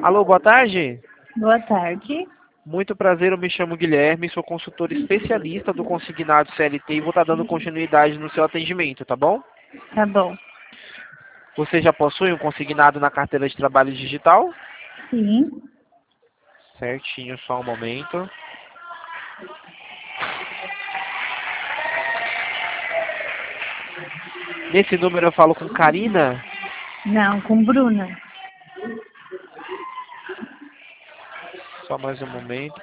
Alô, boa tarde. Boa tarde. Muito prazer, eu me chamo Guilherme, sou consultor especialista do consignado CLT e vou estar dando continuidade no seu atendimento, tá bom? Tá bom. Você já possui um consignado na carteira de trabalho digital? Sim. Certinho, só um momento. Nesse número eu falo com Karina. Não, com Bruna. Só mais um momento.